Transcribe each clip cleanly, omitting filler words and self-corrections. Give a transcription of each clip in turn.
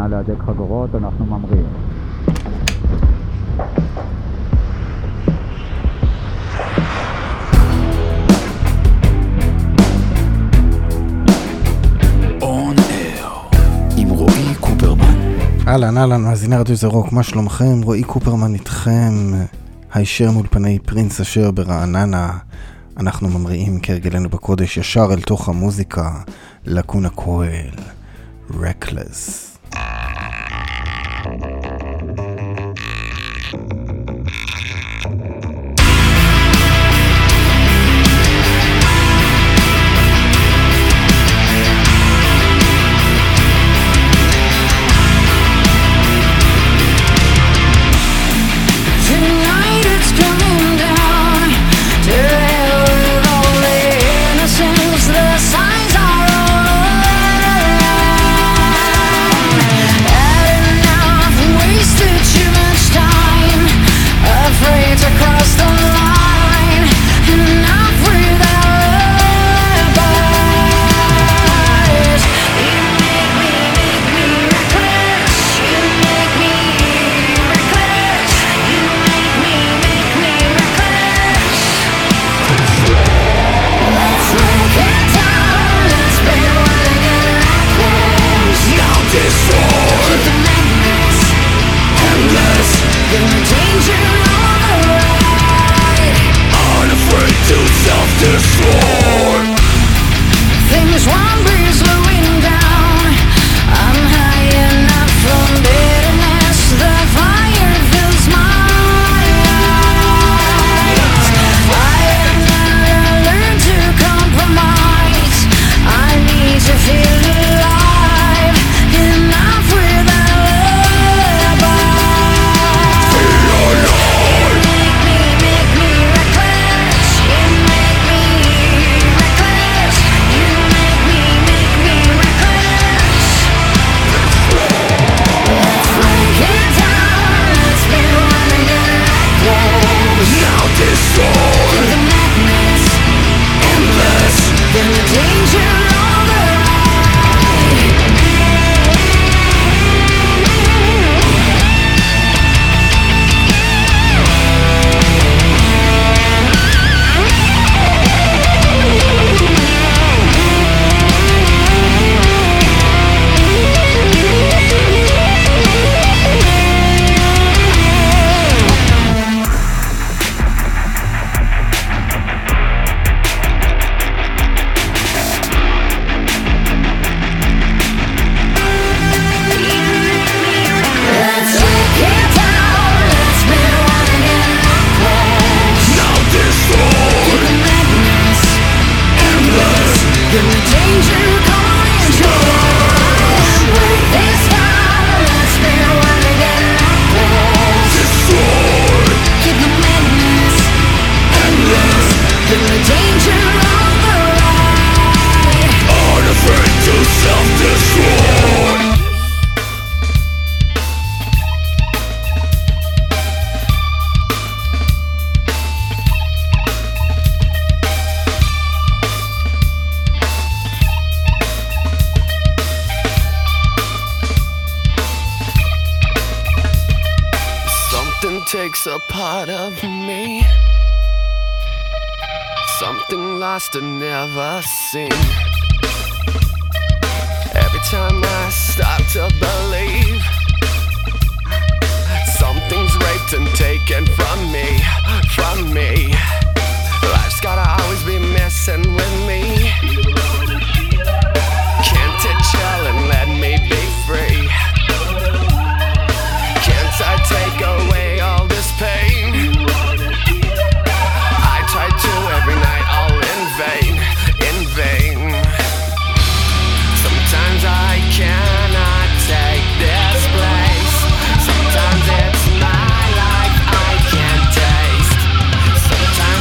נא להדק חגורות, אנחנו ממריאים. אהלן, מאזיני רדיו זה רוק, מה שלומכם? רועי קופרמן איתכם, הישר מול פני פרינס אשר ברעננה. אנחנו ממריאים כרגלנו בקודש ישר אל תוך המוזיקה, לקונה קואל, Reckless. Takes a part of me, something lost and never seen. Every time I start to believe, something's raped and taken from me. Life's gotta always be messing with me. Can't it chill and let me be free? Can't I take away all this pain? I try to every night, all in vain. Sometimes I cannot take this place. Sometimes it's my life I can't taste. Sometimes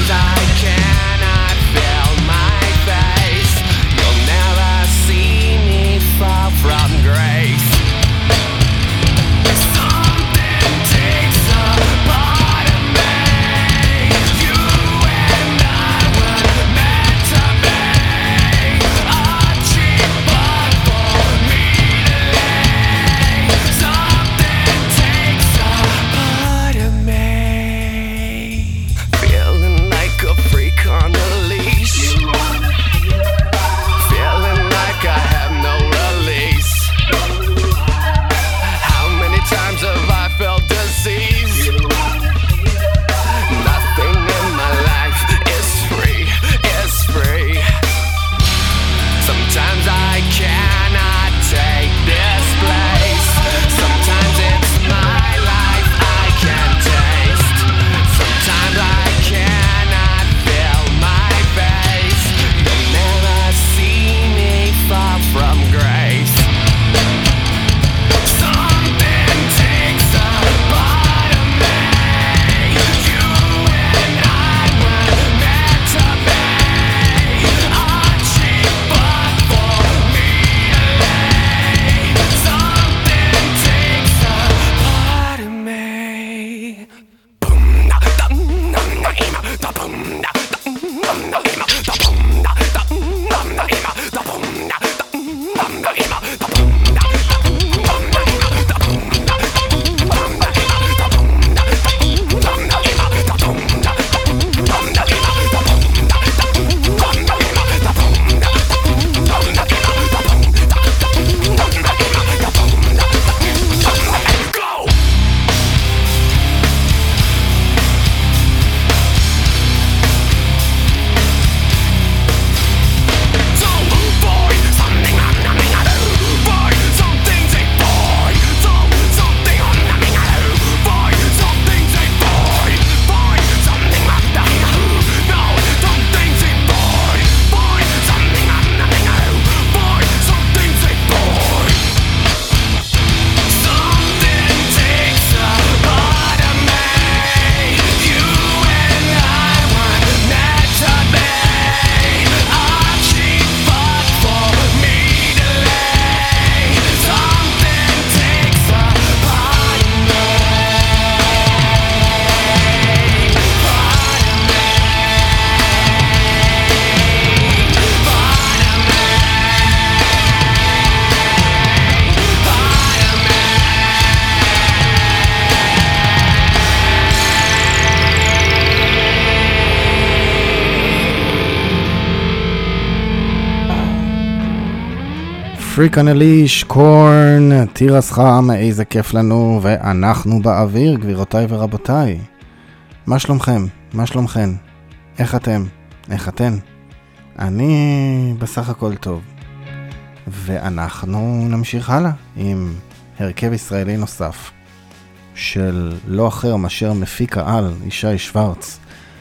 Freak on a Leash, קורן, תירס חם, איזה כיף לנו, ואנחנו באוויר, גבירותיי ורבותיי. מה שלומכם? מה שלומכן? איך אתם? איך אתן? אני בסך הכל טוב. ואנחנו נמשיך הלאה עם הרכב ישראלי נוסף, של לא אחר מאשר מפיק העל, ישי שוורץ,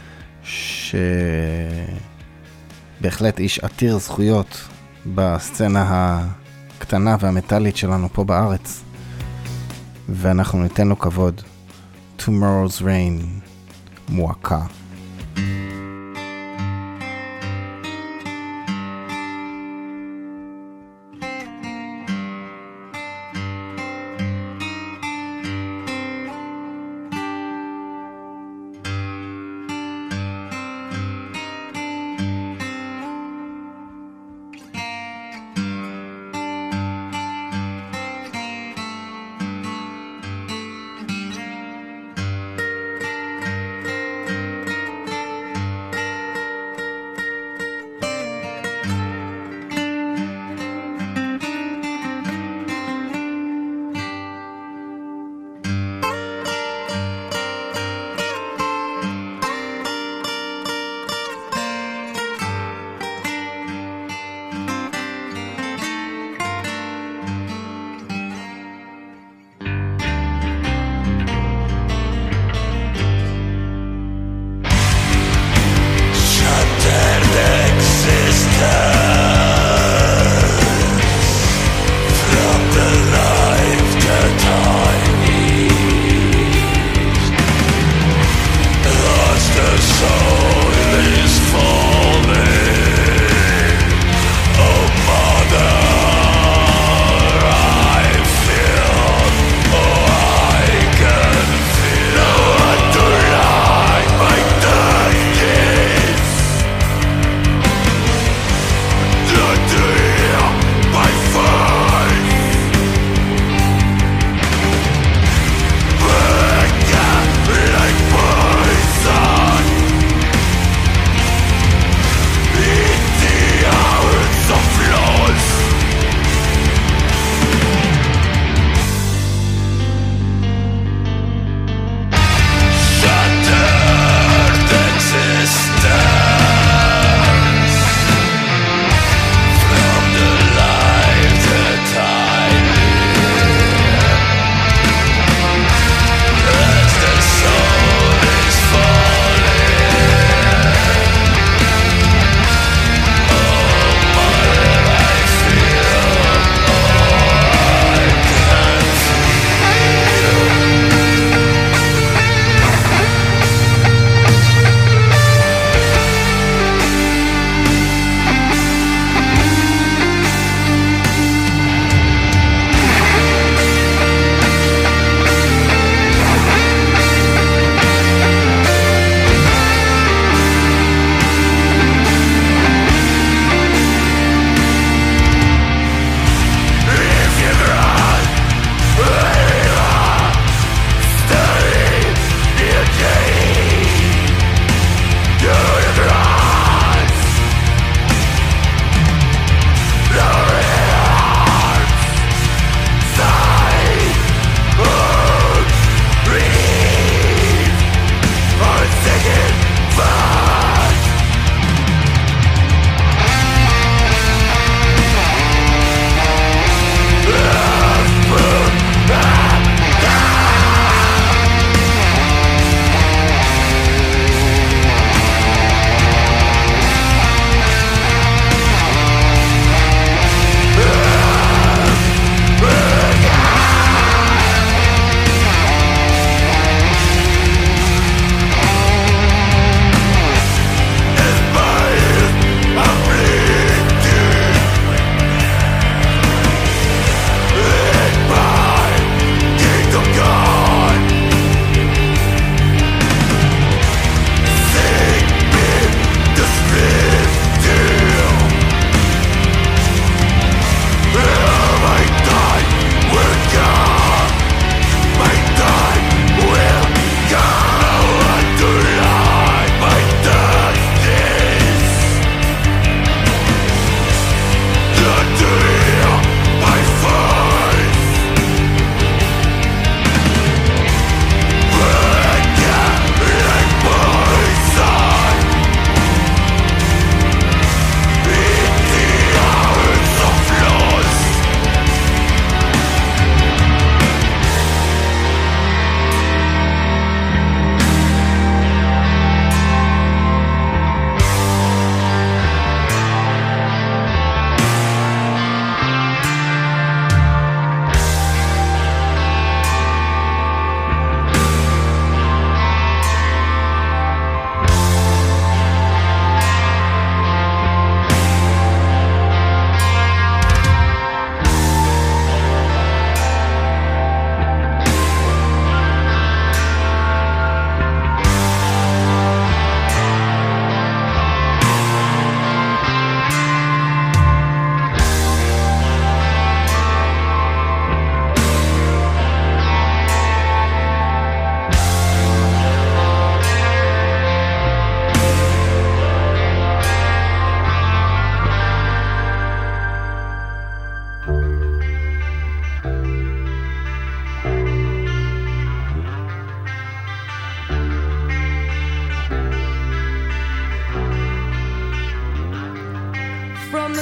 שבהחלט איש עתיר זכויות בסצנה הקטנה והמטלית שלנו פה בארץ, ואנחנו ניתן לו כבוד. Tomorrow's Rain, מועקה.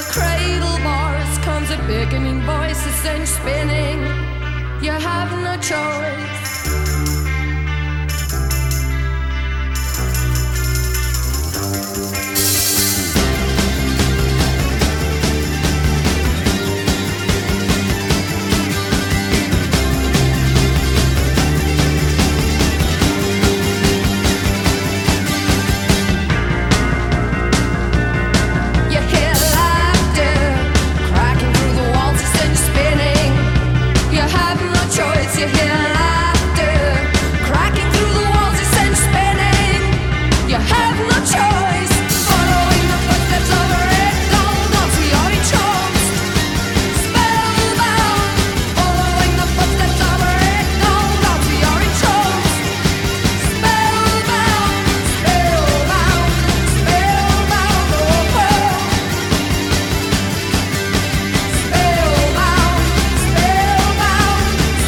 cradle bars comes a beckoning voice, a send spinning. You have no choice. You hear laughter cracking through the walls, you send spinning. You have no choice. Following the footsteps of a red doll, onto your entranced, spellbound. Following the footsteps of a red doll, onto your entranced, spellbound, spellbound, spellbound. Oh, spellbound, spellbound.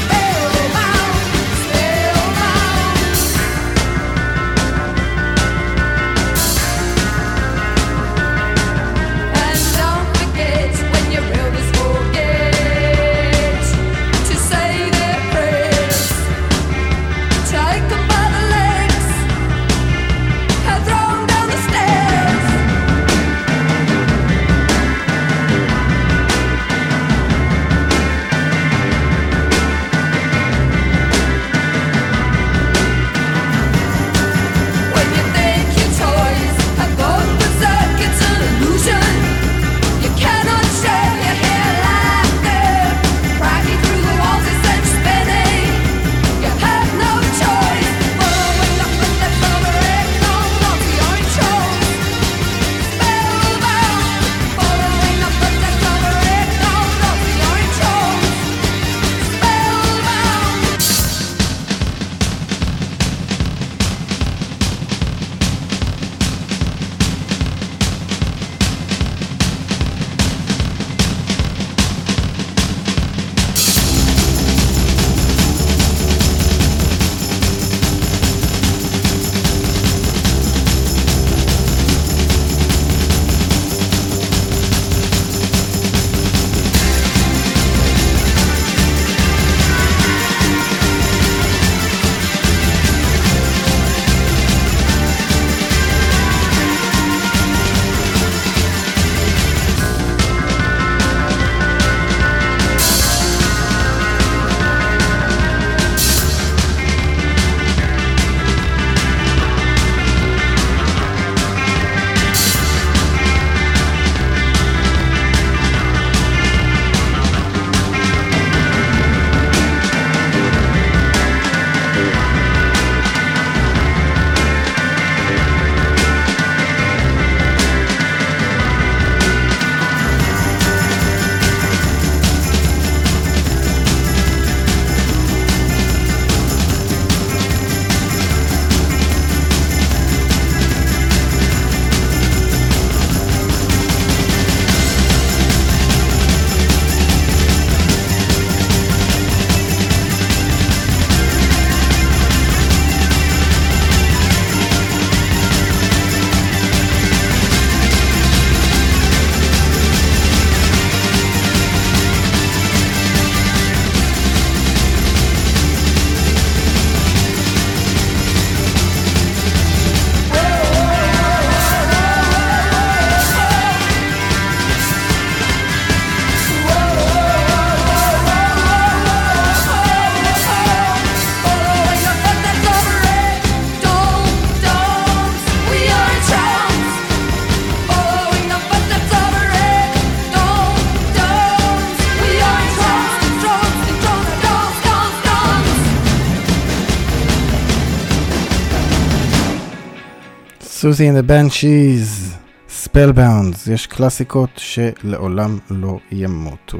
סוזי and the Banshees, Spellbound, יש קלאסיקות שלעולם לא ימותו,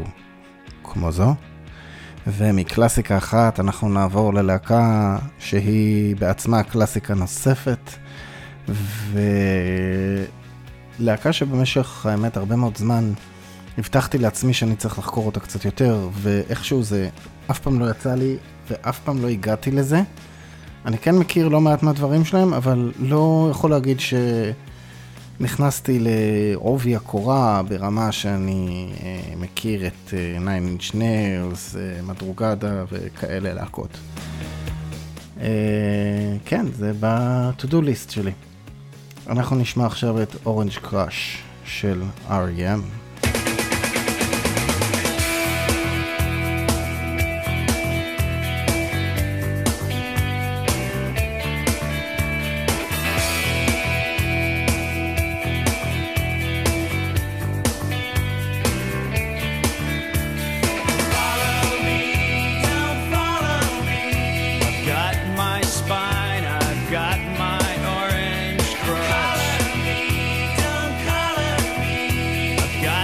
כמו זו. ומקלאסיקה אחת אנחנו נעבור ללהקה שהיא בעצמה קלאסיקה נוספת, ולהקה שבמשך האמת הרבה מאוד זמן הבטחתי לעצמי שאני צריך לחקור אותה קצת יותר, ואיכשהו זה אף פעם לא יצא לי ואף פעם לא הגעתי לזה. אני כן מכיר לא מעט מהדברים שלהם, אבל לא יכול להגיד נכנסתי לעובי הקורה ברמה שאני מכיר את Nine Inch Nails, מדרוגדה וכאלה להקות. כן, זה ב-to-do list שלי. אנחנו נשמע עכשיו את Orange Crush של R.E.M. Got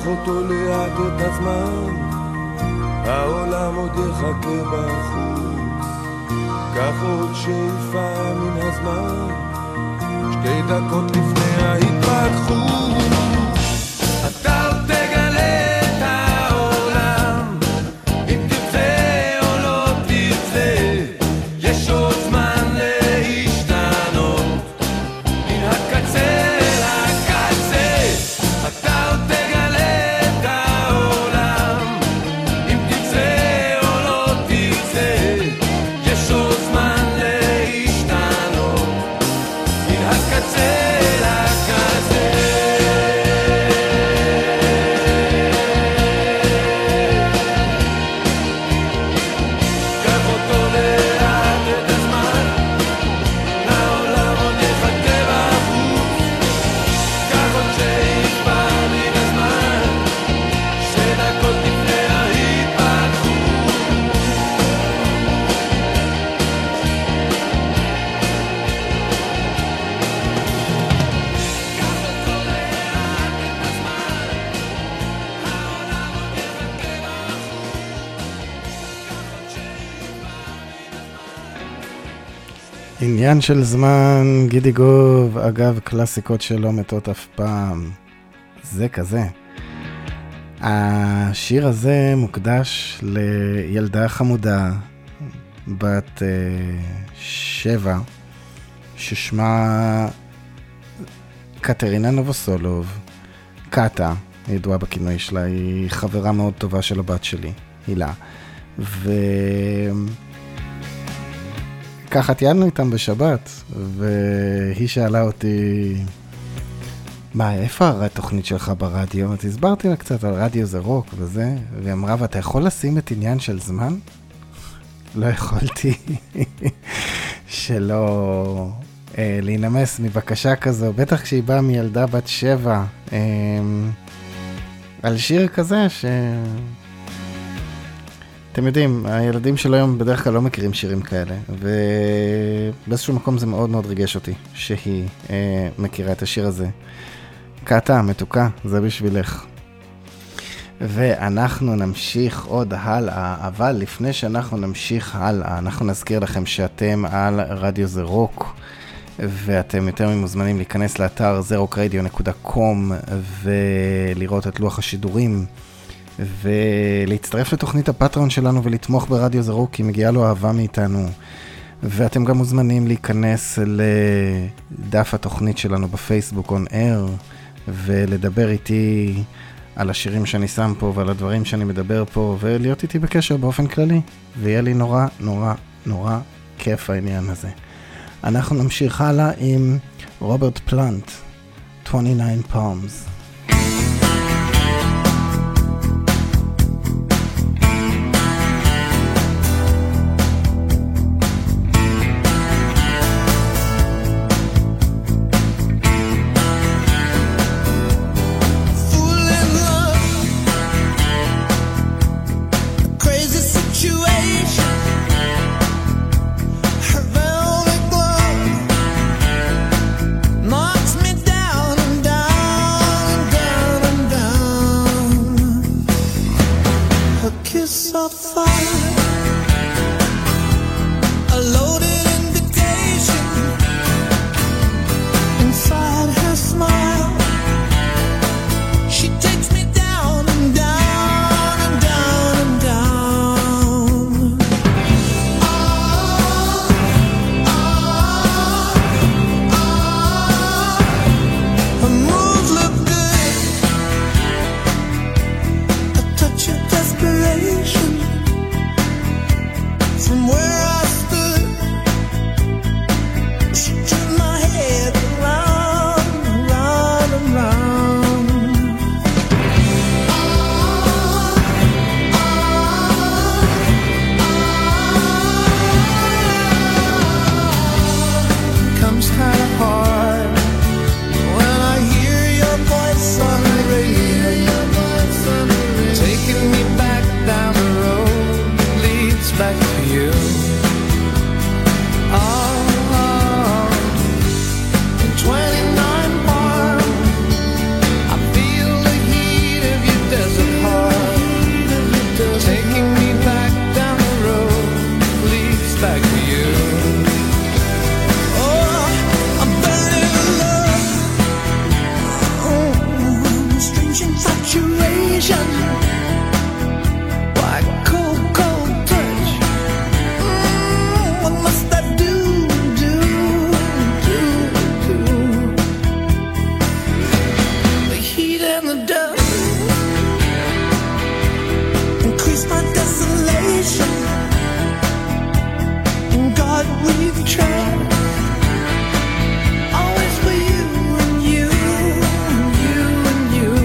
אותו לאט את הזמן, העולם עוד יחכה בחוץ. קח עוד שאיפה מן הזמן, 2 דקות לפני ההתפתחות. אתה עוד תגלה את העולם, אם תרצה או לא תרצה, יש עוד זמן להשתנות, מן הקצה לקצה. אתה עוד תגלה את העולם, אם תרצה או לא תרצה, יש עוד זמן להשתנות, מן הקצה לקצה. קח אותו לאט את הזמן, העולם עוד יחכה בחוץ. קח עוד שאיפה מן הזמן, 2 דקות לפני ההתפתחות. קח אותו לאט את הזמן, העולם עוד יחכה בחוץ. קח עוד שאיפה עניין של זמן, גידי גוב, אגב קלאסיקות שלא מתות אף פעם. זה כזה. השיר הזה מוקדש לילדה חמודה, בת 7, ששמה קטרינה נובוסולוב. קאטה, ידועה בכינוי שלה, היא חברה מאוד טובה של הבת שלי, הילה. ככה טיילנו איתם בשבת, והיא שאלה אותי, מה, איפה התוכנית שלך ברדיו? אז הסברתי לה קצת על רדיו זה רוק וזה, והיא אמרה, ואתה יכול לשים את עניין של זמן? לא יכולתי שלא להינמס מבקשה כזו, בטח כשהיא באה מילדה בת 7, על שיר כזה אתם יודעים, הילדים של היום בדרך כלל לא מכירים שירים כאלה, ובאיזשהו מקום זה מאוד מאוד ריגש אותי שהיא מכירה את השיר הזה. קאטה, מתוקה, זה בשבילך. ואנחנו נמשיך עוד הלאה, אבל לפני שאנחנו נמשיך הלאה, אנחנו נזכיר לכם שאתם על רדיו זה רוק, ואתם יותר ממוזמנים להיכנס לאתר zerokradio.com ולראות את לוח השידורים, ולהצטרף לתוכנית הפטריון שלנו ולתמוך ברדיו זה רוק, כי מגיעה לו אהבה מאיתנו. ואתם גם מוזמנים להיכנס לדף התוכנית שלנו בפייסבוק on air, ולדבר איתי על השירים שאני שם פה ועל הדברים שאני מדבר פה, ולהיות איתי בקשר באופן כללי, ויהיה לי נורא נורא נורא כיף העניין הזה. אנחנו נמשיך הלאה עם רוברט פלנט, 29 Palms. Touch of desperation. sensation. By cold, cold touch. What must I do? The heat and the dust increase my desolation. In God we've tried. Always for you and you and you and you.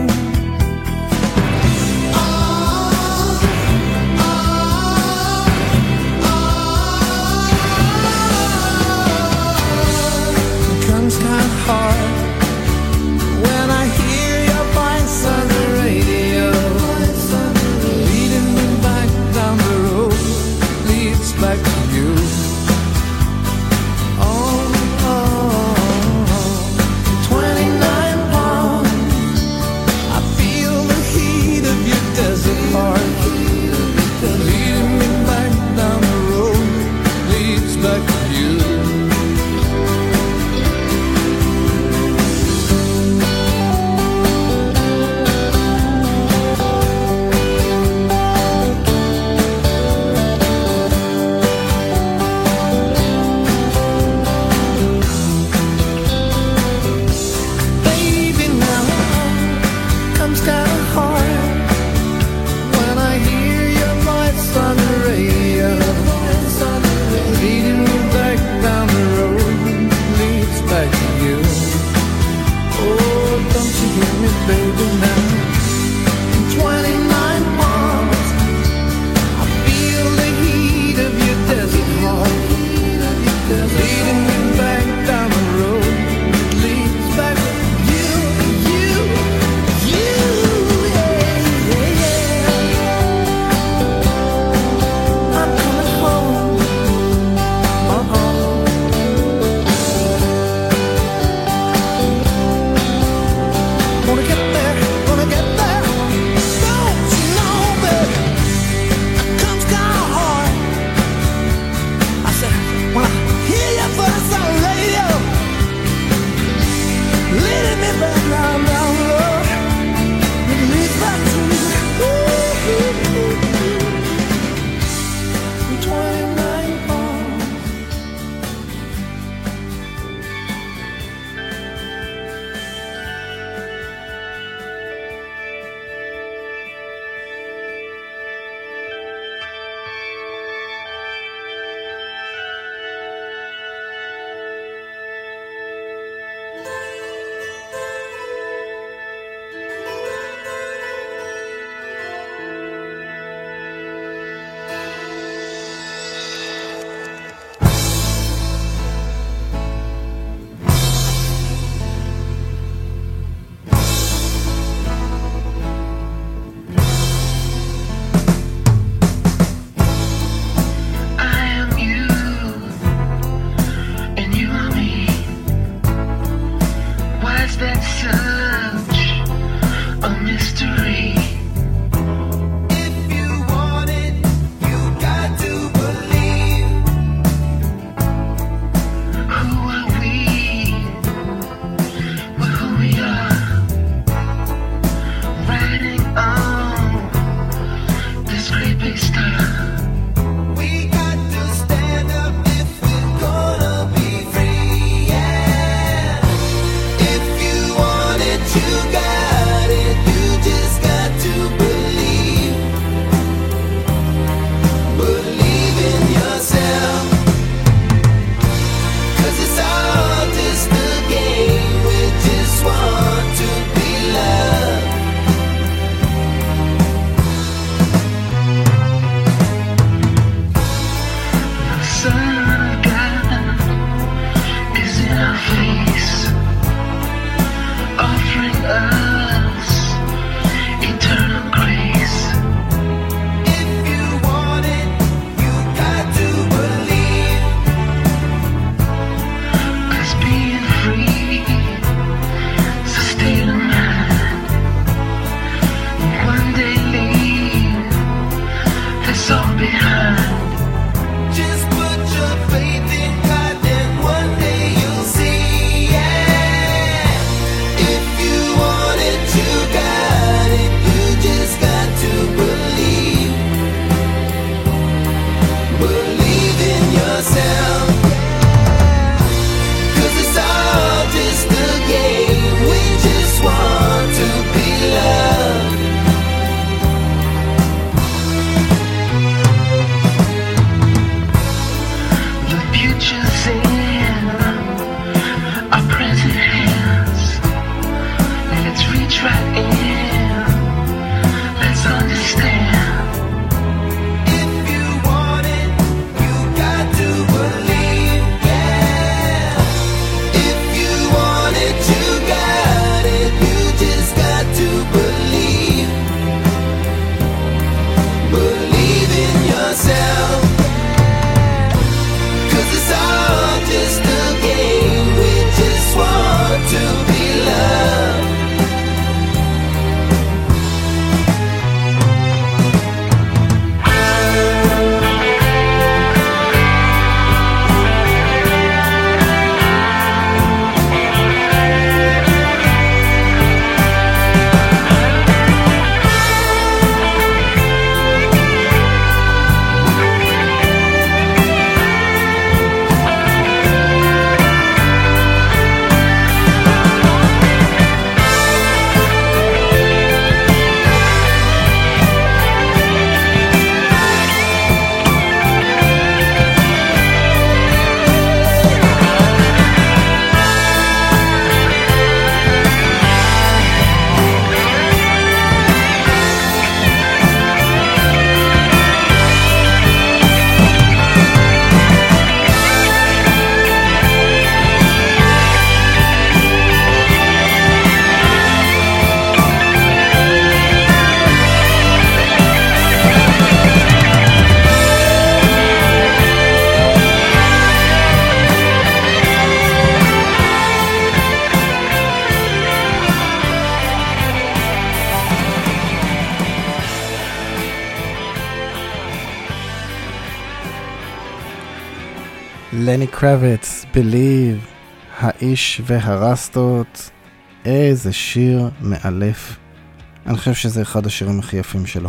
It comes kind of hard when I hear your voice on the radio, leading me back down the road, leads back to you. Oh, 29 pounds. I feel the heat of your desert heart, leading me back down the road, leads back to you. Baby, now comes kinda hard when I hear your voice on the radio, leading me back down the road, leads back to you. Oh, don't you hear me, baby, now? 29 miles, I feel the heat of your desert heart, leading me back down the road, leads back to you, you, yeah. I'm coming home. Gonna get there, gonna get there. Don't you know, baby, it comes kinda hard. I said, when I hear your voice on the radio, leading me back down the road, it leads back to you. 29 pounds. I am you, and you are me. Why is that such a mystery? If you want it, you got to believe. Who are we? We're who we are. Riding on this great big star. We got to stand up if we're gonna be free, yeah. If you want it, you got it. You just got to believe. Believe in yourself. 'Cause it's all just a game. We just want to be loved. The Son of God is in our face, offering us eternal grace. If you want it, you got to believe. 'Cause being free is a state of mind. One day leave this all behind. Just put your faith in God and one day you'll see, yeah. If you want it, you got it. You just לני קרביץ, Believe, האיש והרסטות, איזה שיר מאלף. אני חושב שזה אחד השירים הכי יפים שלו.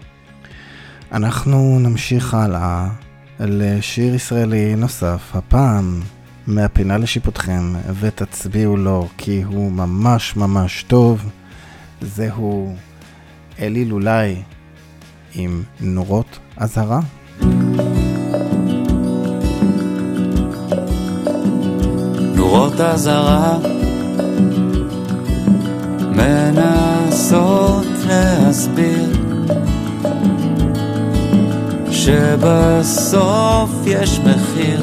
אנחנו נמשיך הלאה לשיר ישראלי נוסף, הפעם מהפינה לשיפוטכם, ותצביעו לו כי הוא ממש ממש טוב. זהו אלי לולאי עם נורות אזהרה. נורות אזהרה מנסות להסביר שבסוף יש מחיר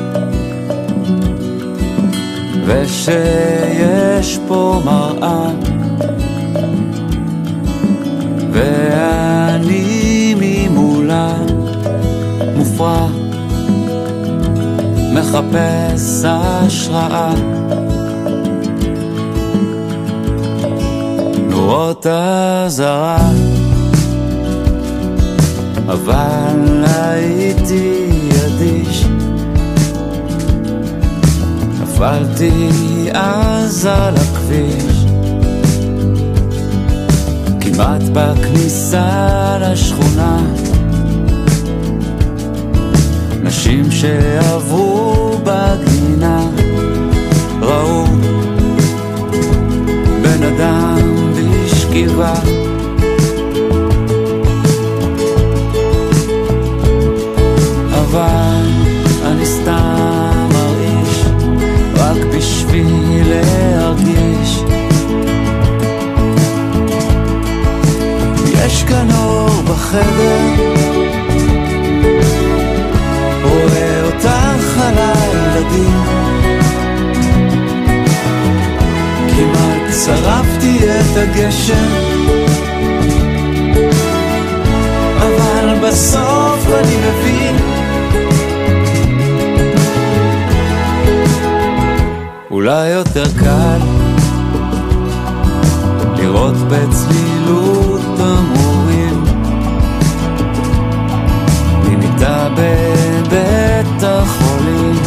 ושיש פה מראה ואני ממולה מופרע מחפש השראה. נורות אזהרה אבל הייתי אדיש, נפלתי אז על הכביש כמעט בכניסה לשכונה. נשים שעברו בגינה ראו בן אדם בשכיבה, אבל אני סתם מרעיש רק בשביל להרגיש. יש כאן אור בחדר, רואה אותך על הילדים, כמעט שרפתי את הגשם, אבל בסוף אני מבין אולי יותר קל לראות בצלילות תמרורים ממיטה בבית החולים,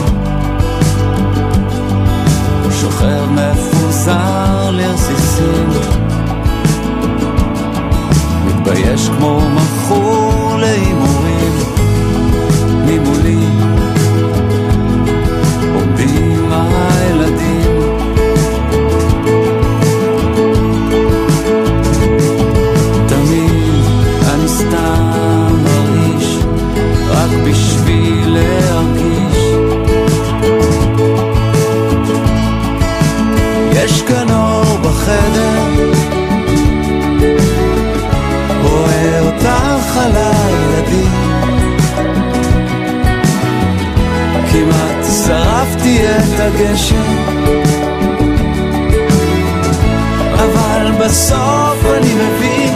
שוכב מפוזר לרסיסים, מתבייש כמו מכור לאימורים. ממולי עומדים הילדים, תמיד אני סתם מרעיש רק בשביל להרגיש. יש כאן אור בחדר, רואה אותך על הילדים, כמעט שרפתי את הגשם, אבל בסוף אני מבין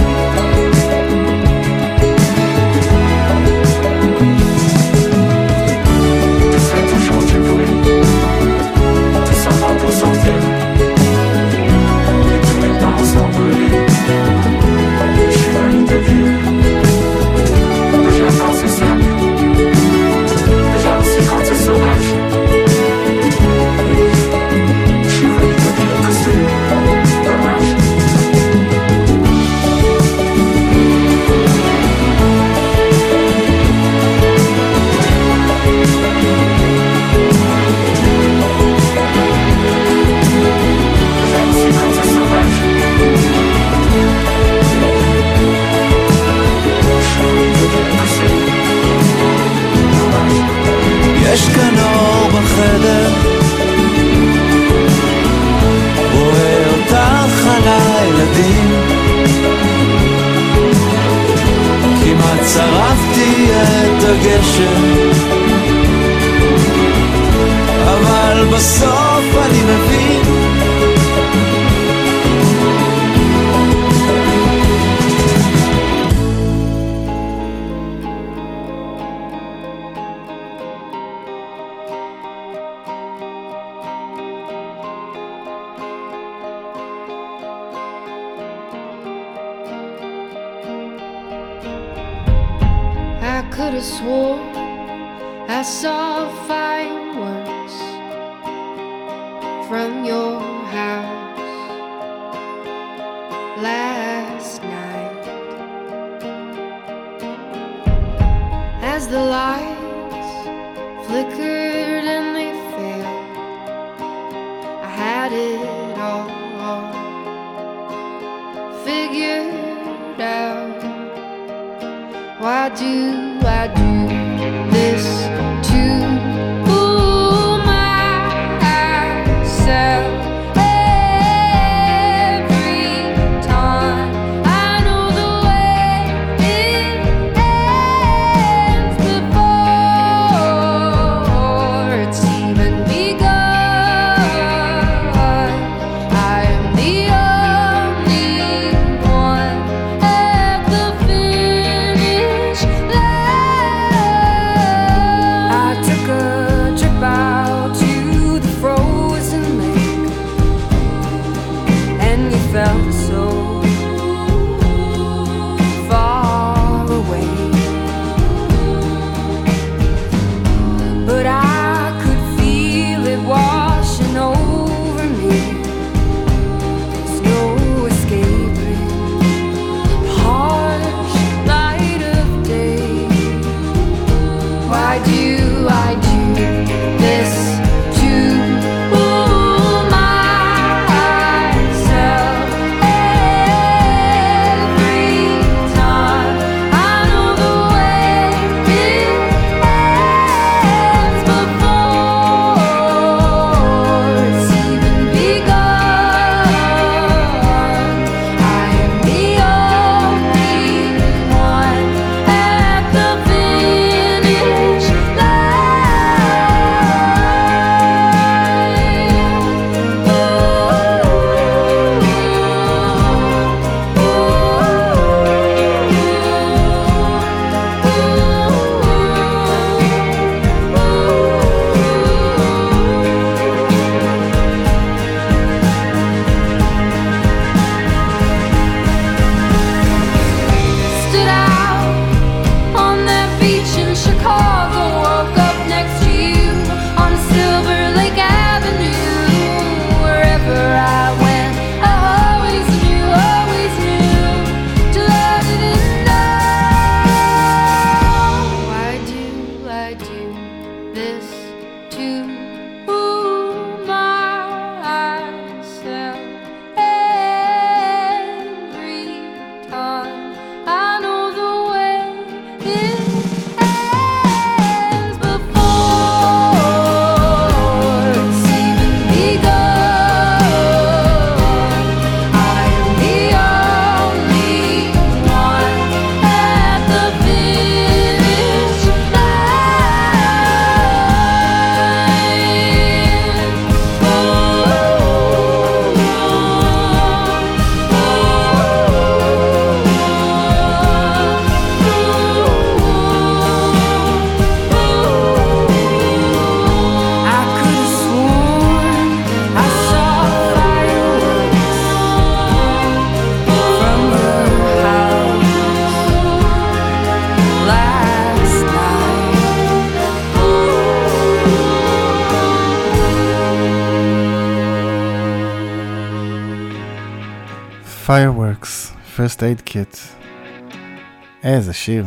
יש כאן אור בחדר, רואה אותך על הילדים, כמעט שרפתי את הגשם, אבל בסוף אני מבין I could have swore I saw fireworks from your house last night. As the lights flickered and they failed, I had it all figured out. Why do I do this to myself every time? I know the way it ends before it's even begun. I am the only one at the finish line. I took a trip out to the frozen lake, and you felt so far away. But I could feel it washing over me. There's no escaping the harsh light of day. Why do I do this to myself every time? I know the way it ends before it's even begun. I am the only one at the finish stood out on that beach in Chicago, woke up next to you on Silver Lake Avenue. Wherever I went, I always knew to let it know. Why do I do this to myself every time? I know the way it ends before it's even begun. I am the only one at the finish I could have sworn I saw fireworks from your house last night. Fireworks, First Aid Kit. איזה שיר.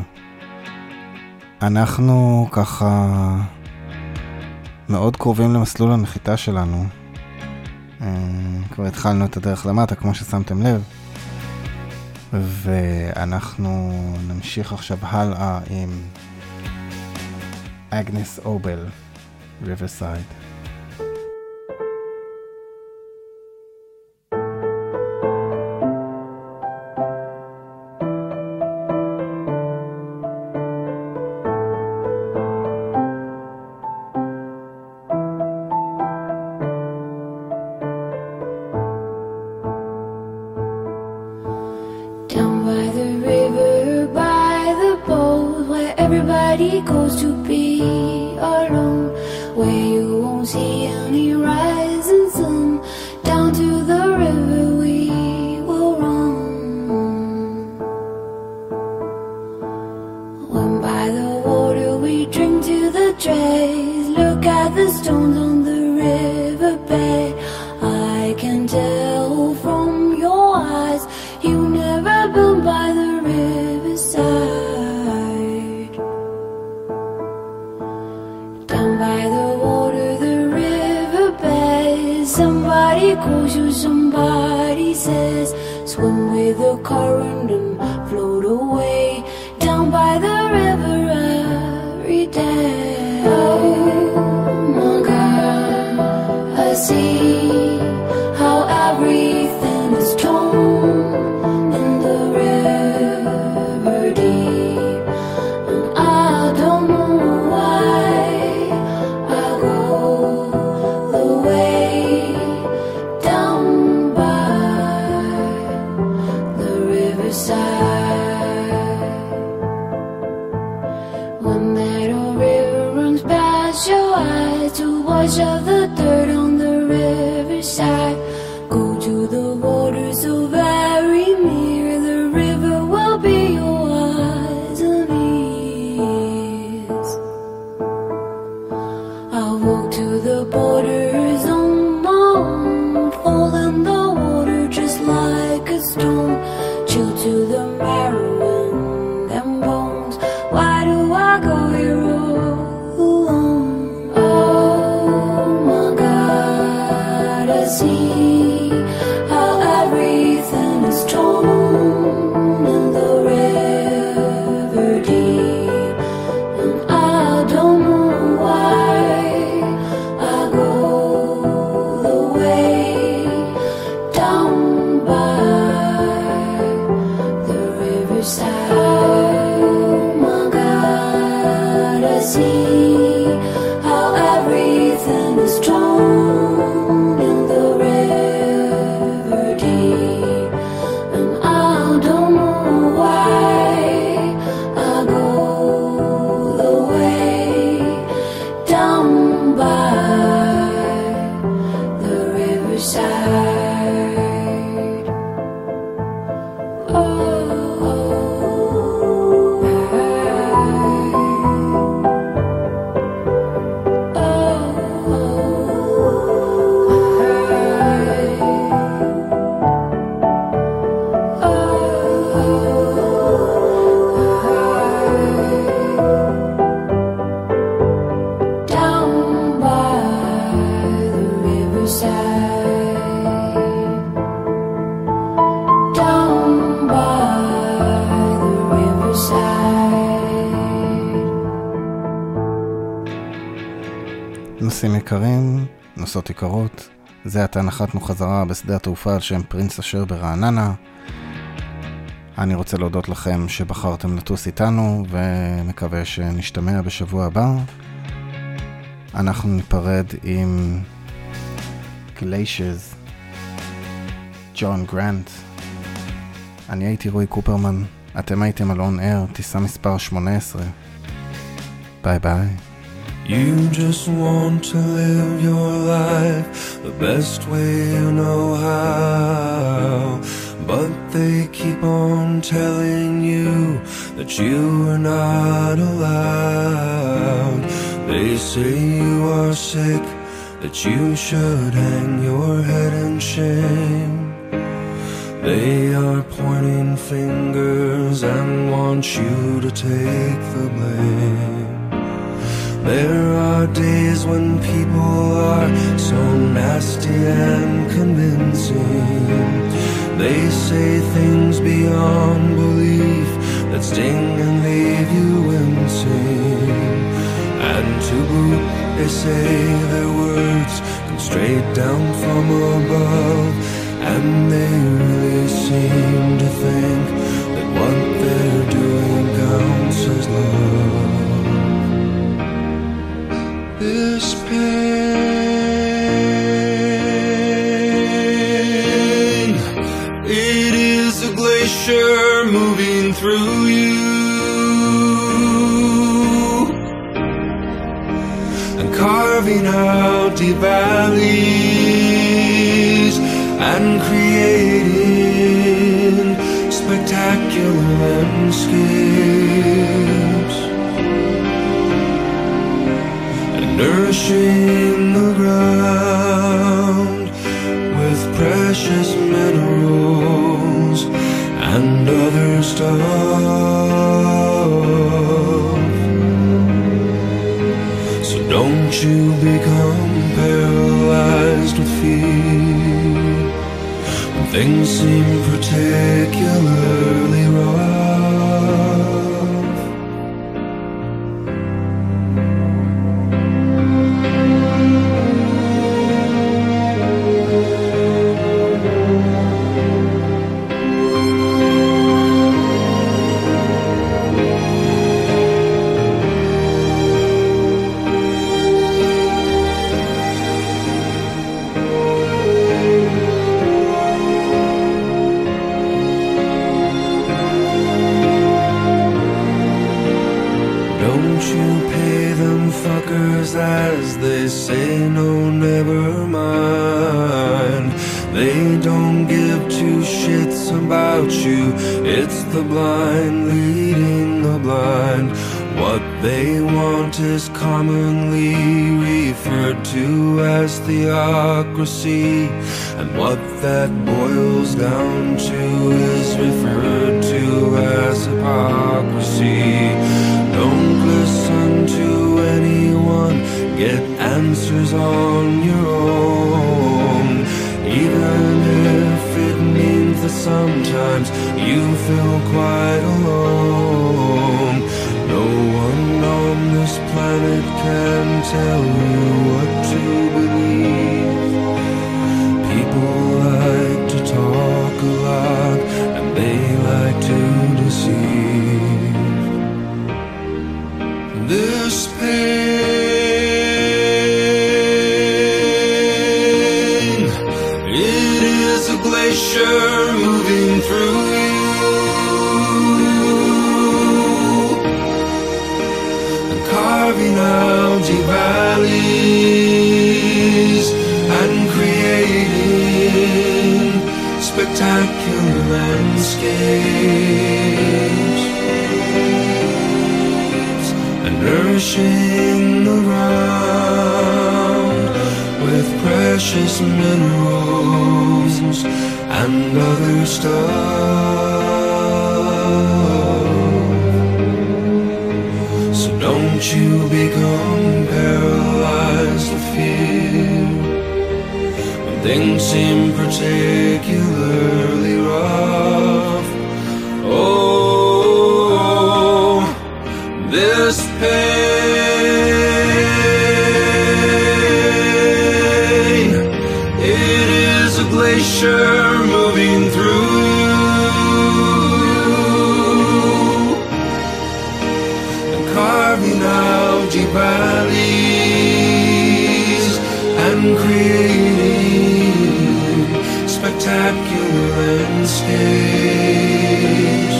אנחנו ככה מאוד קרובים למסלול הנחיתה שלנו. כבר התחלנו את הדרך למטה, כמו ששמתם לב. ואנחנו נמשיך עכשיו הלאה עם אגנס אובל, ריברסייד. Down by the river, by the boat, where everybody goes to be alone, where you won't see any rising sun. Down to the river we will run. When by the water we drink to the strays. Look at the stones on the riverbed. I can tell from your eyes you've never been by the riverside. Down by the water, the riverbed. Somebody calls you, somebody says, swim with the current and float away. Down by the river every day. Oh my God, I see how everything is torn in the river deep, and I don't know why I go the way down by the riverside. When that old river runs past your eyes to wash off the dirt on the riverside, go to the water so very near. The river will be your eyes and ears. I'll walk to the borders on my own, fall in the water just like a stone, chill to the marrow and bones. Why do I go here all alone? Oh my God, I see how everything is torn in the river deep, and I don't know why I go the way down by the riverside. Oh my God, I see how everything is torn in the river deep, and I don't know why I go the way down by the riverside. Down by the riverside. Down by the riverside. נוסעים יקרים, נוסעות יקרות, זה עתה נחתנו חזרה בשדה התעופה על שם פרינס אשר ברעננה. אני רוצה להודות לכם שבחרתם לטוס איתנו, ומקווה שנשתמע בשבוע הבא. אנחנו ניפרד עם Glaciers, ג'ון גרנט. אני הייתי רועי קופרמן, אתם הייתם על און אייר, טיסה מספר 18. ביי ביי. You just want to live your life the best way you know how, but they keep on telling you that you are not allowed. They say you are sick, that you should hang your head in shame. They are pointing fingers and want you to take the blame. There are days when people are so nasty and convincing. They say things beyond belief that sting and leave you wincing. And to boot, they say their words come straight down from above, and they really seem to think that what they're doing counts as love. This pain, it is a glacier moving through you and carving out deep valleys and creating spectacular landscapes. nourishing the ground with precious minerals and other stuff. So don't you become paralyzed with fear when things seem particularly rough. Don't you pay them fuckers as they say, no, never mind. They don't give two shits about you. It's the blind leading the blind. What they want is commonly referred to as theocracy, and what that boils down to is referred to as hypocrisy. Don't listen to anyone, get answers on your own, even if it means that sometimes you feel quite alone. No one on this planet can tell you what to believe. People like to talk a lot, and they like to deceive. This pain, it is a glacier moving through you, and carving algae valleys and creating spectacular landscapes, and nourishing the ground with precious minerals and other stuff. So don't you become paralyzed with fear when things seem particularly rough. Oh, this pain, it is a glacier moving through and carving algae valleys and creating spectacular landscapes,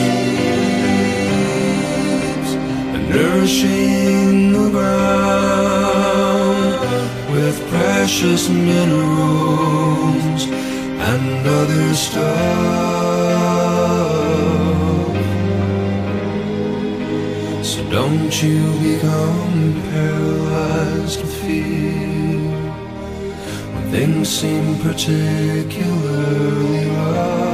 nourishing the ground with precious minerals and other stuff. So don't you become paralyzed with fear when things seem particularly rough.